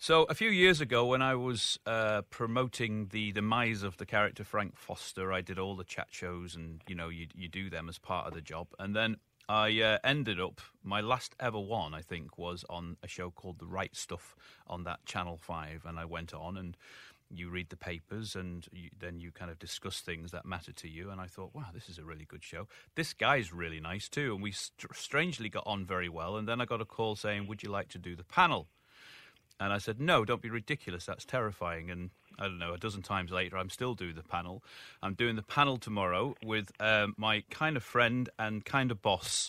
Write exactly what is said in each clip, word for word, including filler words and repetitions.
So a few years ago, when I was uh, promoting the demise of the character Frank Foster, I did all the chat shows, and you know, you you do them as part of the job. And then I uh, ended up, my last ever one, I think, was on a show called The Right Stuff on that Channel Five, and I went on and. You read the papers and you, then you kind of discuss things that matter to you. And I thought, wow, this is a really good show. This guy's really nice too. And we st- strangely got on very well. And then I got a call saying, would you like to do the panel? And I said, no, don't be ridiculous. That's terrifying. And I don't know, a dozen times later, I'm still doing the panel. I'm doing the panel tomorrow with um, my kind of friend and kind of boss,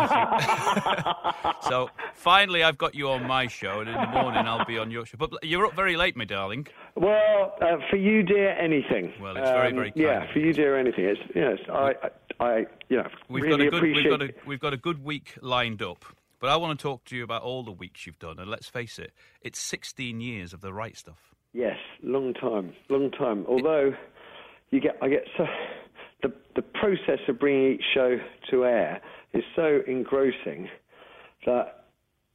Matthew. So finally I've got you on my show, and in the morning I'll be on your show. But you're up very late, my darling. Well, uh, for you, dear, anything. Well, it's very, very um, kind. Yeah, for you, dear, anything. It's, yes, I, I, I, you know, we've really got a good, appreciate... We've got a, we've got a good week lined up. But I want to talk to you about all the weeks you've done. And let's face it, it's sixteen years of The Right Stuff. Yes, long time, long time. Although you get, I get so... The, the process of bringing each show to air is so engrossing that,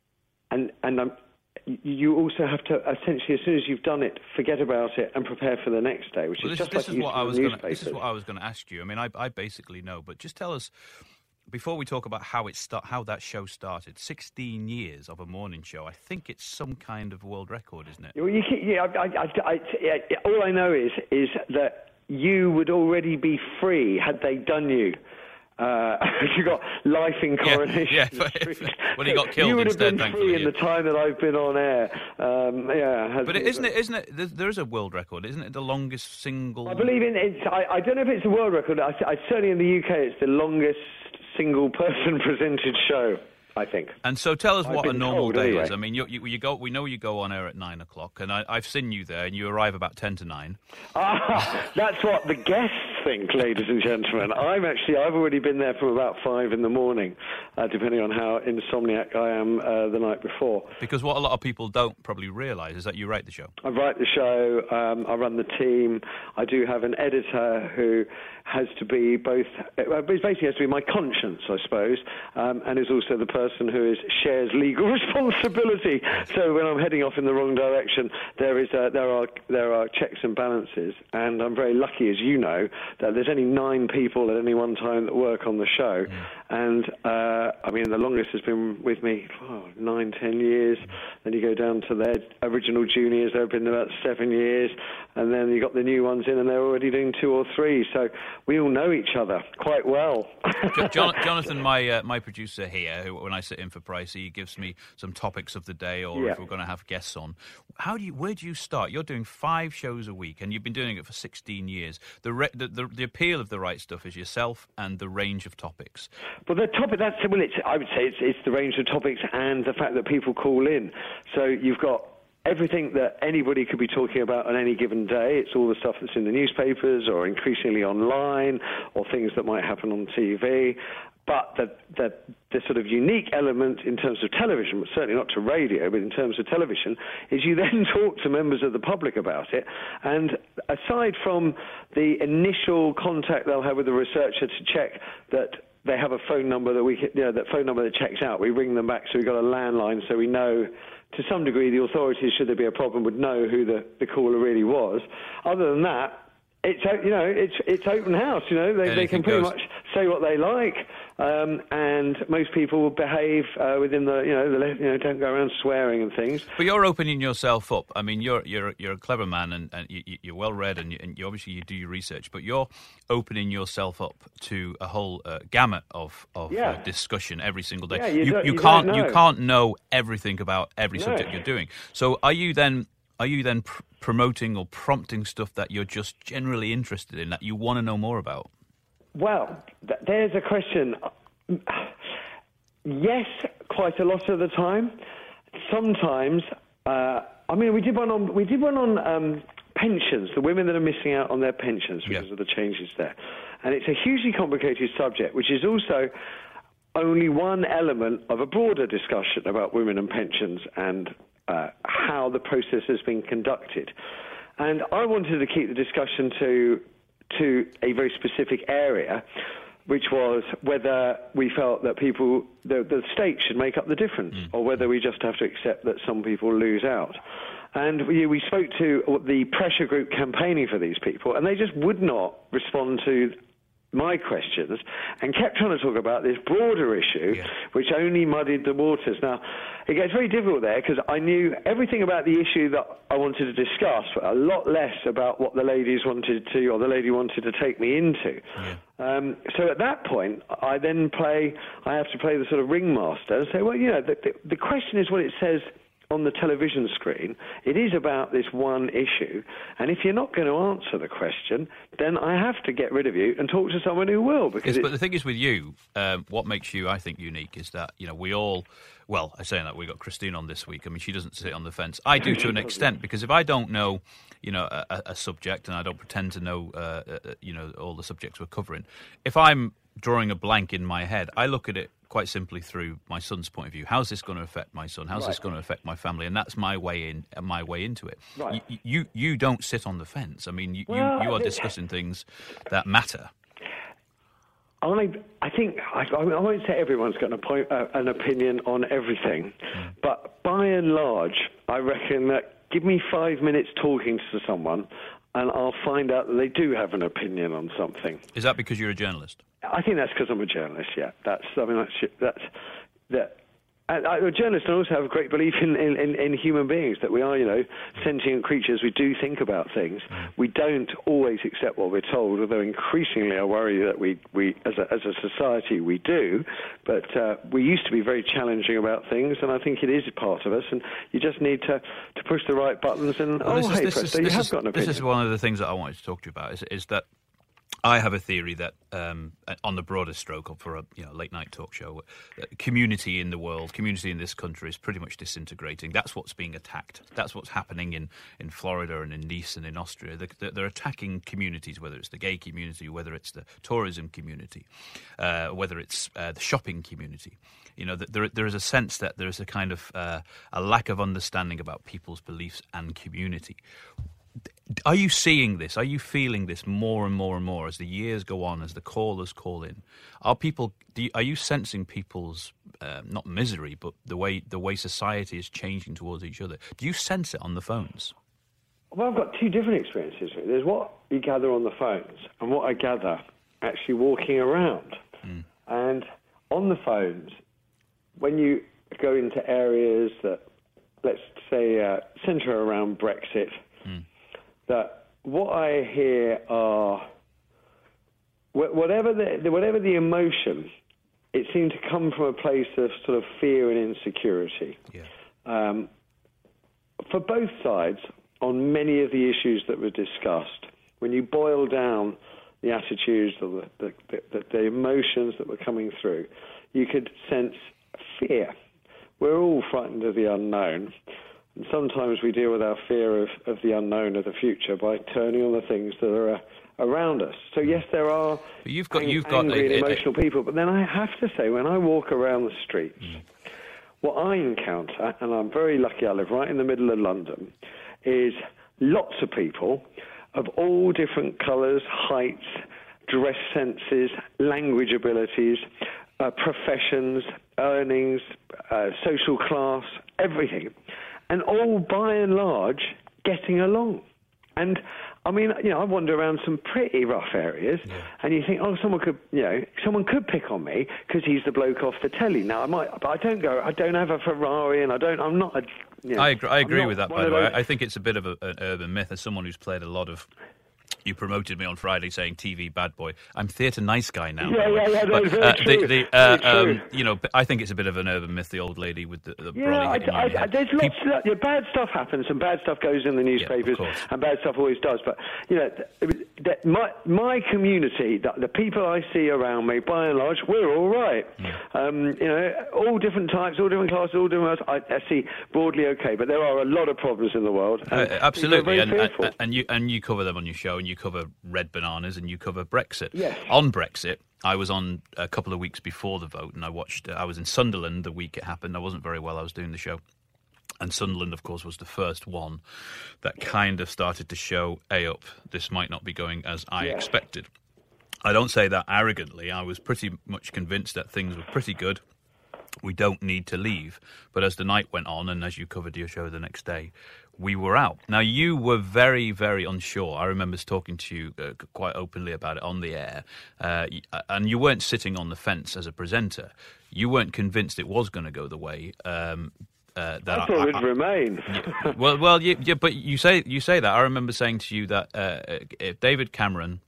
and and um, you also have to essentially, as soon as you've done it, forget about it and prepare for the next day, which well, is this, just this like is what I was gonna, This is what I was going to ask you. I mean, I, I basically know, but just tell us before we talk about how it start, how that show started. Sixteen years of a morning show. I think it's some kind of world record, isn't it? Well, you can, yeah. I, I, I, I, all I know is is that. You would already be free had they done you. Uh, you got life in Coronation yeah, yeah, Street. Well, he got killed you would instead, have been free in yeah. the time that I've been on air. Um, yeah, but it, isn't it? Isn't it? There is a world record, isn't it? The longest single. I believe in it. I, I don't know if it's a world record. I, I certainly in the U K, it's the longest single person presented show. I think. And so tell us I've what a normal told, day anyway. is. I mean, you, you, you go. We know you go on air at nine o'clock, and I, I've seen you there, and you arrive about ten to nine. Ah, that's what the guests think, ladies and gentlemen. I'm actually, I've already been there from about five in the morning, uh, depending on how insomniac I am uh, the night before. Because what a lot of people don't probably realise is that you write the show. I write the show, um, I run the team, I do have an editor who has to be both, uh, basically has to be my conscience, I suppose, um, and is also the person who is, shares legal responsibility. So when I'm heading off in the wrong direction, there is uh, there are there are checks and balances, and I'm very lucky, as you know, that there's only nine people at any one time that work on the show, mm. and uh, I mean the longest has been with me oh, nine, ten years. Then you go down to their original juniors; they've been about seven years, and then you got the new ones in, and they're already doing two or three. So we all know each other quite well. John, Jonathan, my uh, my producer here, who, when I sit in for Pricey, he gives me some topics of the day, or yeah. if we're going to have guests on. How do you? Where do you start? You're doing five shows a week, and you've been doing it for sixteen years. The re, the, the the appeal of The Right Stuff is yourself and the range of topics. Well, the topic that's well, it's, I would say it's, it's the range of topics and the fact that people call in. So you've got everything that anybody could be talking about on any given day. It's all the stuff that's in the newspapers or increasingly online, or things that might happen on T V. But the, the, the sort of unique element in terms of television, but certainly not to radio, but in terms of television, is you then talk to members of the public about it. And aside from the initial contact they'll have with the researcher to check that they have a phone number that we, you know, that phone number that checks out, we ring them back, so we've got a landline, so we know to some degree the authorities, should there be a problem, would know who the, the caller really was. Other than that, it's, you know, it's it's open house. You know, they, they can pretty goes. much say what they like, um, and most people will behave uh, within the, you know, the, you know, don't go around swearing and things. But you're opening yourself up. I mean, you're you're you're a clever man, and, and you, you're well read, and, you, and you obviously you do your research. But you're opening yourself up to a whole uh, gamut of of Yeah. uh, discussion every single day. Yeah, you don't- you you can't don't know. you can't know everything about every No. subject you're doing. So are you then? Are you then pr- promoting or prompting stuff that you're just generally interested in, that you want to know more about? Well, th- there's a question. Yes, quite a lot of the time. Sometimes, uh, I mean, we did one on we did one on um, pensions, the women that are missing out on their pensions because Yeah. of the changes there, and it's a hugely complicated subject, which is also only one element of a broader discussion about women and pensions and uh, how the process has been conducted. And I wanted to keep the discussion to to a very specific area, which was whether we felt that people, the, the state should make up the difference, mm. or whether we just have to accept that some people lose out. And we, we spoke to the pressure group campaigning for these people, and they just would not respond to my questions and kept trying to talk about this broader issue, yeah. which only muddied the waters. Now, it gets very difficult there because I knew everything about the issue that I wanted to discuss, but a lot less about what the ladies wanted to, or the lady wanted to take me into. Yeah. Um, so at that point, I then play, I have to play the sort of ringmaster and say, well, you know, the, the, the question is what it says on the television screen. It is about this one issue, and if you're not going to answer the question, then I have to get rid of you and talk to someone who will. Because yes, but the thing is with you, um, what makes you, I think, unique is that, you know, we all, well, I'm saying that we got Christine on this week. I mean, she doesn't sit on the fence. I do to an extent, because if I don't know, you know, a, a subject, and I don't pretend to know, uh, uh, you know, all the subjects we're covering, if I'm drawing a blank in my head, I look at it quite simply through my son's point of view. How's this going to affect my son? How's right. this going to affect my family? And that's my way in, my way into it. Right. You, you, you don't sit on the fence. I mean, you, well, you, you are discussing things that matter. I, I think I, I won't say everyone's got an, point, uh, an opinion on everything, mm. but by and large, I reckon that give me five minutes talking to someone, and I'll find out that they do have an opinion on something. Is that because you're a journalist? I think that's because I'm a journalist. Yeah, that's. I mean, that's that's that. And I, a journalist, I also have a great belief in, in, in, in human beings, that we are, you know, sentient creatures. We do think about things. We don't always accept what we're told, although increasingly I worry that we, we as, a, as a society, we do. But uh, we used to be very challenging about things, and I think it is a part of us, and you just need to, to push the right buttons and, well, oh, is, hey, Presto, you have is, got an opinion. This is one of the things that I wanted to talk to you about, is, is that I have a theory that, um, on the broader stroke, for a you know late night talk show, uh, community in the world, community in this country is pretty much disintegrating. That's what's being attacked. That's what's happening in, in Florida and in Nice and in Austria. They're, they're attacking communities, whether it's the gay community, whether it's the tourism community, uh, whether it's uh, the shopping community. You know, there there is a sense that there is a kind of uh, a lack of understanding about people's beliefs and community. Are you seeing this? Are you feeling this more and more and more as the years go on, as the callers call in? Are people? Do you, are you sensing people's uh, not misery, but the way the way society is changing towards each other? Do you sense it on the phones? Well, I've got two different experiences. There's what you gather on the phones and what I gather actually walking around. Mm. And on the phones, when you go into areas that, let's say, uh, centre around Brexit. Mm. That what I hear are, whatever the whatever the emotion, it seemed to come from a place of sort of fear and insecurity. Yeah. Um, for both sides, on many of the issues that were discussed, when you boil down the attitudes or the, the, the, the emotions that were coming through, you could sense fear. We're all frightened of the unknown. And sometimes we deal with our fear of, of the unknown of the future by turning on the things that are uh, around us. So yes, there are but you've got, ang- you've got angry a, and a, emotional a, people. But then I have to say, when I walk around the streets, mm. what I encounter, and I'm very lucky I live right in the middle of London, is lots of people of all different colours, heights, dress senses, language abilities, uh, professions, earnings, uh, social class, everything. And all, by and large, getting along. And, I mean, you know, I wander around some pretty rough areas, yeah. and you think, oh, someone could, you know, someone could pick on me because he's the bloke off the telly. Now, I might, but I don't go, I don't have a Ferrari, and I don't, I'm not a, you know, I agree, I agree with that, by the way. I think it's a bit of a, an urban myth. As someone who's played a lot of... You promoted me on Friday saying T V bad boy. I'm theatre nice guy now. Yeah, yeah, yeah, but, very uh, true. The, the, uh, um, you know, I think it's a bit of an urban myth, the old lady with the, the yeah, brolly I, hitting I, you I, there's lots People, of that. Bad stuff happens, and bad stuff goes in the newspapers, yeah, and bad stuff always does. But, you know, that my, my community, the, the people I see around me, by and large, we're all right. Yeah. Um, you know, all different types, all different classes, all different... I, I see broadly okay, but there are a lot of problems in the world. And uh, absolutely, and, and, and, you, and you cover them on your show, and you cover red bananas, and you cover Brexit. Yes. On Brexit, I was on a couple of weeks before the vote, and I watched. Uh, I was in Sunderland the week it happened. I wasn't very well. I was doing the show, and Sunderland, of course, was the first one that kind of started to show, "Hey up, this might not be going as I yes. expected." I don't say that arrogantly. I was pretty much convinced that things were pretty good. we don't need to leave. But as the night went on, and as you covered your show the next day, we were out. Now, you were very, very unsure. I remember talking to you uh, quite openly about it on the air, uh, and you weren't sitting on the fence as a presenter. You weren't convinced it was going to go the way um, uh, that I thought I, it'd I, remain. Yeah, well, well, yeah, yeah, but you say you say that. I remember saying to you that uh, if David Cameron,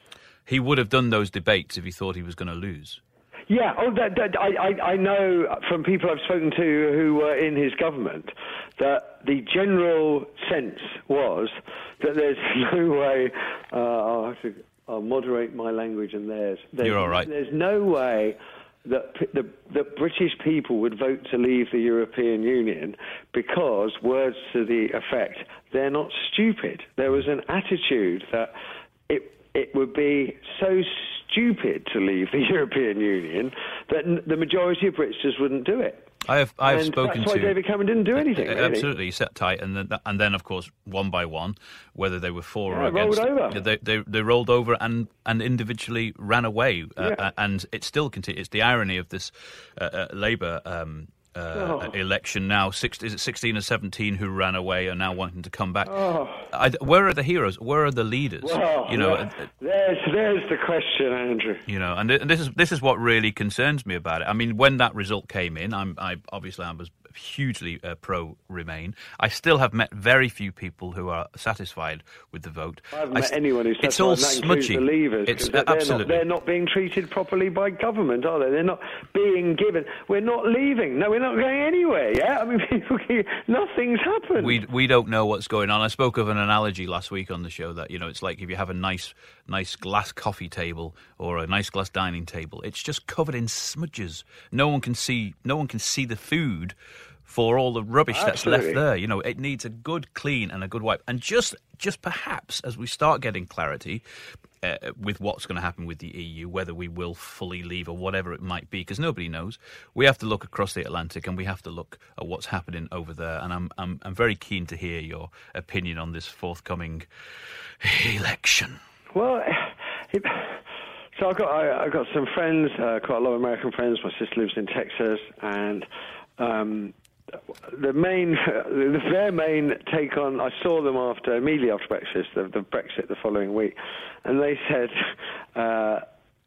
he would have done those debates if he thought he was going to lose. Yeah, oh, that, that, I, I know from people I've spoken to who were in his government that the general sense was that there's no way. Uh, I'll, have to, I'll moderate my language and theirs. There's, You're all right. There's no way that the, the British people would vote to leave the European Union because, words to the effect, they're not stupid. There was an attitude that it it would be so stupid to leave the European Union that n- the majority of Brits just wouldn't do it. I have I have and spoken that's why to David Cameron didn't do anything. Uh, really. Absolutely, he sat tight, and then and then of course one by one, whether they were for yeah, or against, rolled over. They, they they rolled over and, and individually ran away. Uh, yeah. And it still continues. It's the irony of this uh, uh, Labour. Um, Uh, oh. election now. Six, is it sixteen or seventeen who ran away are now wanting to come back? Oh. I, where are the heroes? Where are the leaders? Well, you know, yeah. there's there's the question, Andrew. You know, and, th- and this is this is what really concerns me about it. I mean, when that result came in, I'm I obviously I was hugely uh, pro Remain. I still have met very few people who are satisfied with the vote. I haven't I met st- anyone who's satisfied. It's all and that includes smudgy. The Leavers, it's they're, absolutely. Not, they're not being treated properly by government, are they? They're not being given. We're not leaving. No, we're not going anywhere. Yeah, I mean, people, nothing's happened. We we don't know what's going on. I spoke of an analogy last week on the show that, you know, it's like if you have a nice nice glass coffee table or a nice glass dining table, it's just covered in smudges. No one can see. No one can see the food for all the rubbish Absolutely. that's left there. You know, it needs a good clean and a good wipe. And just just perhaps as we start getting clarity uh, with what's going to happen with the E U, whether we will fully leave or whatever it might be, because nobody knows, we have to look across the Atlantic and we have to look at what's happening over there. And I'm I'm, I'm very keen to hear your opinion on this forthcoming election. Well, it, so I've got I, I've got some friends, uh, quite a lot of American friends. My sister lives in Texas, and um, the main, their main take on, I saw them after, immediately after Brexit, the, the Brexit the following week, and they said, uh,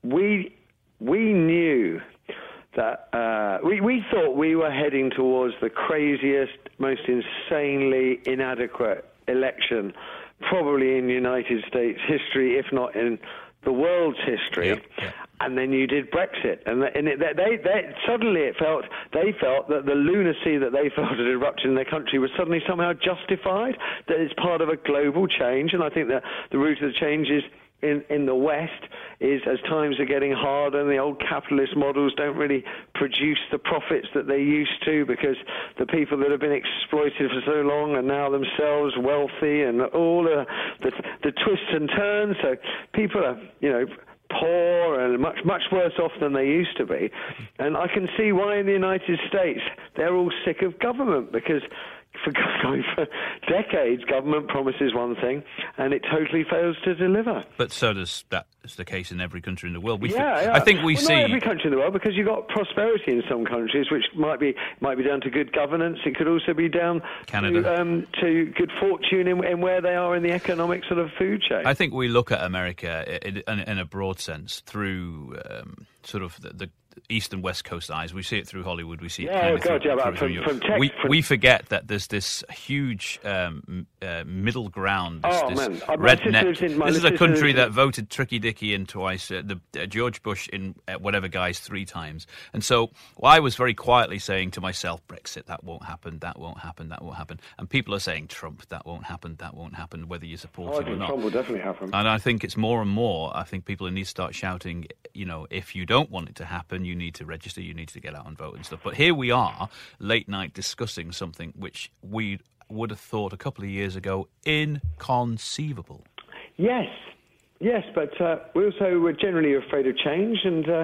we we knew that, uh, we, we thought we were heading towards the craziest, most insanely inadequate election probably in United States history, if not in the world's history. Yep, yep. And then you did Brexit, and, and it, they, they, suddenly it felt they felt that the lunacy that they felt had erupted in their country was suddenly somehow justified. That it's part of a global change, and I think that the root of the change is in in the West is as times are getting harder, and the old capitalist models don't really produce the profits that they used to because the people that have been exploited for so long are now themselves wealthy, and all the the, the twists and turns. So people are, you know, poor and much, much worse off than they used to be. And I can see why in the United States they're all sick of government, because for, for decades government promises one thing and it totally fails to deliver. But so does that is the case in every country in the world. We yeah, th- yeah. I think we well, see not every country in the world, because you've got prosperity in some countries, which might be might be down to good governance. It could also be down Canada. to, um, to good fortune in, in where they are in the economic sort of food chain. I think we look at America in, in, in a broad sense through um, sort of the, the East and West Coast eyes. We see it through Hollywood. We see it yeah, kind oh of God, through, yeah, through, but through from, from tech, we, from... we forget that there's this huge um, uh, middle ground. This, Oh, this man. Uh, my sister lives redneck. in- my This is a sister country lives in- that voted Tricky Dicky in twice, uh, the uh, George Bush in uh, whatever guise three times. And so well, I was very quietly saying to myself, Brexit, that won't happen, that won't happen, that won't happen. And people are saying, Trump, that won't happen, that won't happen, whether you support Oh, I him or think not. Trump will definitely happen. And I think it's more and more, I think people need to start shouting, you know, if you don't want it to happen, you need to register, you need to get out and vote and stuff. But here we are, late night, discussing something which we would have thought a couple of years ago inconceivable. Yes, yes, but uh, we also were generally afraid of change, and uh,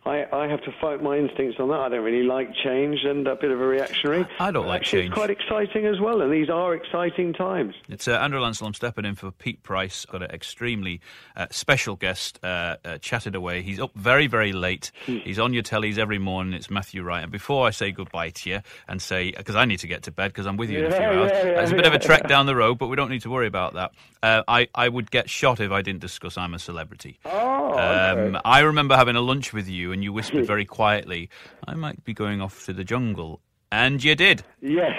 I, I have to fight my instincts on that. I don't really like change and a bit of a reactionary. I don't like Actually, change. It's quite exciting as well, and these are exciting times. It's uh, Andrew Lancelot stepping in for Pete Price. Got an extremely uh, special guest, uh, uh, chatted away. He's up very, very late. Mm. He's on your tellies every morning. It's Matthew Wright. And before I say goodbye to you and say, because I need to get to bed because I'm with you yeah, in a few hours. Yeah, yeah, it's a bit yeah, of a trek yeah. down the road, but we don't need to worry about that. Uh, I, I would get shot if I didn't discuss I'm a Celebrity. Oh, um, okay. I remember having a lunch with you and you whispered very quietly, I might be going off to the jungle. And you did. Yes.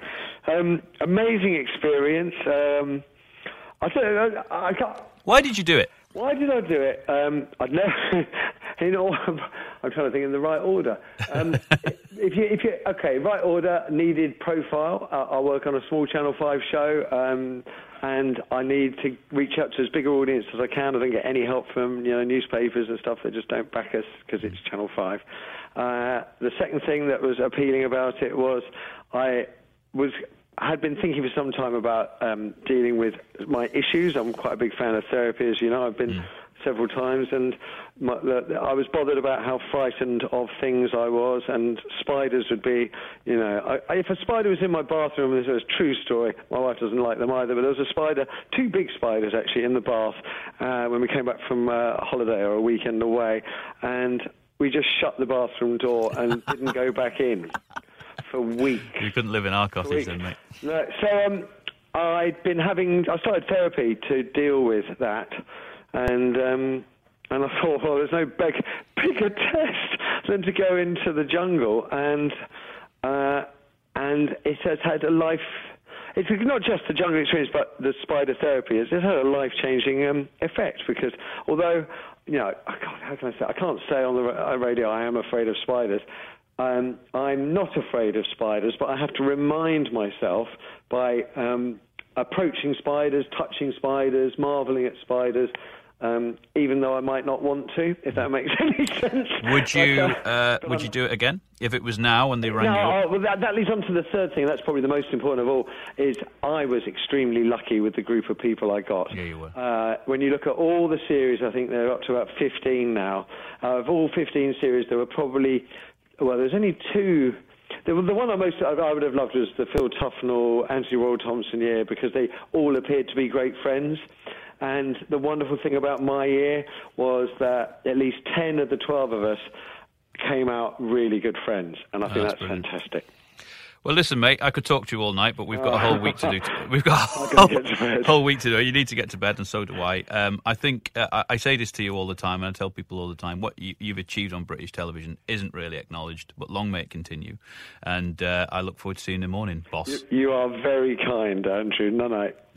Um, amazing experience. Um, I, I, I can't... Why did you do it? Why did I do it? Um, I'd never... in all, I'm trying to think in the right order. Um, if you, if you, okay, right order, needed profile. Uh, I work on a small Channel five show, um, and I need to reach out to as big an audience as I can. I don't get any help from you know newspapers and stuff. They just don't back us because it's Channel five. Uh, the second thing that was appealing about it was I was... I had been thinking for some time about um, dealing with my issues. I'm quite a big fan of therapy, as you know. I've been mm. several times, and my, I was bothered about how frightened of things I was, and spiders would be, you know, I, if a spider was in my bathroom, this is a true story, my wife doesn't like them either, but there was a spider, two big spiders actually, in the bath uh, when we came back from uh, a holiday or a weekend away, and we just shut the bathroom door and didn't go back in. For weeks. You couldn't live in our cottage then, mate. No, so um, I'd been having... I started therapy to deal with that. And um, and I thought, well, there's no big, bigger test than to go into the jungle. And, uh, and it has had a life... It's not just the jungle experience, but the spider therapy. It's had a life-changing um, effect because although, you know, I can't, how can I say... I can't say on the radio I am afraid of spiders. Um, I'm not afraid of spiders, but I have to remind myself by um, approaching spiders, touching spiders, marvelling at spiders, um, even though I might not want to, if that makes any sense. Would you but, uh, uh, but would I'm, you do it again if it was now and they rang no, you up? Oh, well, that, that leads on to the third thing. That's probably the most important of all. Is I was extremely lucky with the group of people I got. Yeah, you were. Uh, when you look at all the series, I think they're up to about fifteen now. Uh, of all fifteen series, there were probably Well, there's only two. The, the one I most I, I would have loved was the Phil Tufnell, Anthony Royal Thompson year because they all appeared to be great friends. And the wonderful thing about my year was that at least ten of the twelve of us came out really good friends, and I think oh, that's, that's fantastic. Well, listen, mate, I could talk to you all night, but we've got a whole week to do. To, we've got a whole, whole week to do. You need to get to bed, and so do I. Um, I think uh, I, I say this to you all the time, and I tell people all the time: what you, you've achieved on British television isn't really acknowledged, but long may it continue. And uh, I look forward to seeing you in the morning, boss. You, you are very kind, Andrew. No, night.